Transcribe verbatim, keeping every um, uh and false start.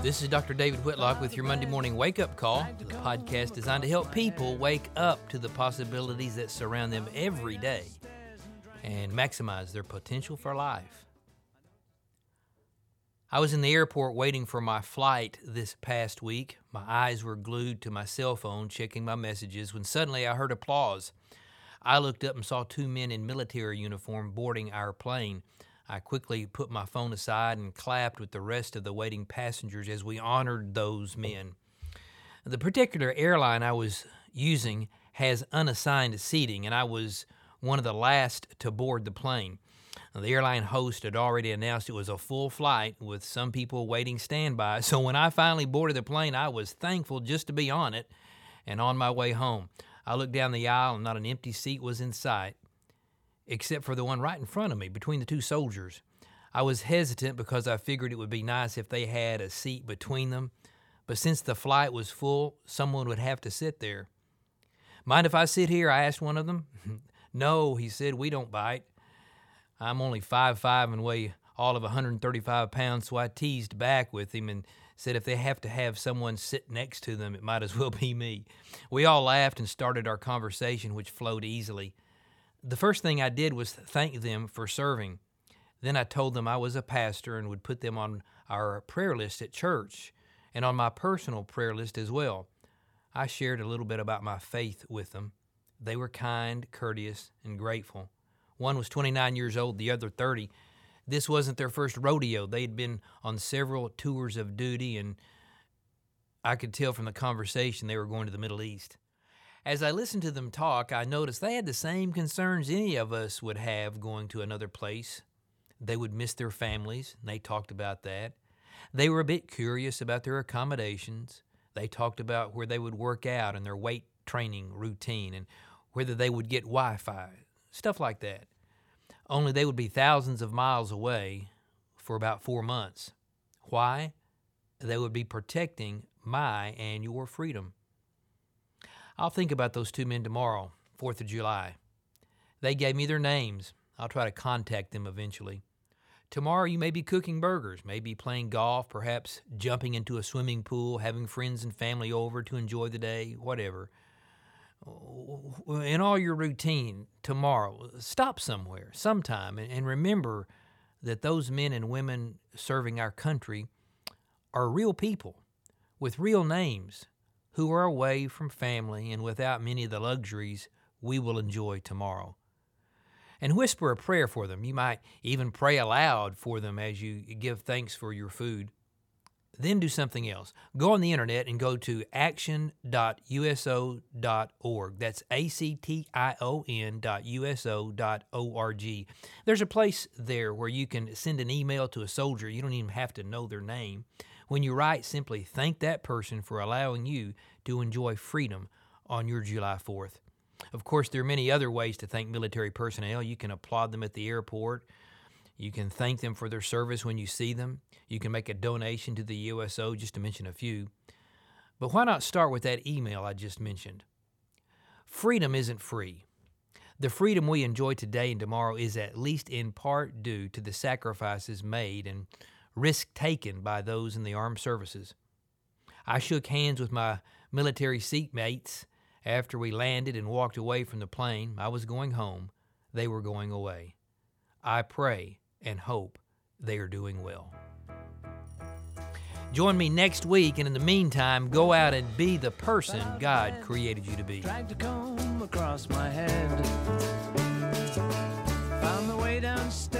This is Doctor David Whitlock with your Monday Morning Wake Up Call, the podcast designed to help people wake up to the possibilities that surround them every day and maximize their potential for life. I was in the airport waiting for my flight this past week. My eyes were glued to my cell phone checking my messages when suddenly I heard applause. I looked up and saw two men in military uniform boarding our plane. I quickly put my phone aside and clapped with the rest of the waiting passengers as we honored those men. The particular airline I was using has unassigned seating, and I was one of the last to board the plane. The airline host had already announced it was a full flight with some people waiting standby, so when I finally boarded the plane, I was thankful just to be on it and on my way home. I looked down the aisle and not an empty seat was in sight, except for the one right in front of me between the two soldiers. I was hesitant because I figured it would be nice if they had a seat between them, but since the flight was full, someone would have to sit there. Mind if I sit here? I asked one of them. No, he said, we don't bite. I'm only five foot five and weigh all of one hundred thirty-five pounds, so I teased back with him and said if they have to have someone sit next to them, it might as well be me. We all laughed and started our conversation, which flowed easily. The first thing I did was thank them for serving. Then I told them I was a pastor and would put them on our prayer list at church and on my personal prayer list as well. I shared a little bit about my faith with them. They were kind, courteous, and grateful. One was twenty-nine years old, the other thirty. This wasn't their first rodeo. They'd been on several tours of duty, and I could tell from the conversation they were going to the Middle East. As I listened to them talk, I noticed they had the same concerns any of us would have going to another place. They would miss their families, and they talked about that. They were a bit curious about their accommodations. They talked about where they would work out and their weight training routine and whether they would get Wi-Fi, stuff like that. Only they would be thousands of miles away for about four months. Why? They would be protecting my and your freedom. I'll think about those two men tomorrow, fourth of July. They gave me their names. I'll try to contact them eventually. Tomorrow you may be cooking burgers, maybe playing golf, perhaps jumping into a swimming pool, having friends and family over to enjoy the day, whatever. In all your routine tomorrow, stop somewhere, sometime, and remember that those men and women serving our country are real people with real names who are away from family and without many of the luxuries we will enjoy tomorrow. And whisper a prayer for them. You might even pray aloud for them as you give thanks for your food. Then do something else. Go on the internet and go to action dot U S O dot org. That's A C T I O N dot U S O dot O R G. There's a place there where you can send an email to a soldier. You don't even have to know their name. When you write, simply thank that person for allowing you to enjoy freedom on your July fourth. Of course, there are many other ways to thank military personnel. You can applaud them at the airport. You can thank them for their service when you see them. You can make a donation to the U S O, just to mention a few. But why not start with that email I just mentioned? Freedom isn't free. The freedom we enjoy today and tomorrow is at least in part due to the sacrifices made and risk taken by those in the armed services. I shook hands with my military seatmates after we landed and walked away from the plane. I was going home. They were going away. I pray and hope they are doing well. Join me next week, and in the meantime, go out and be the person God created you to be. Dragged a comb across my head, found the way downstairs.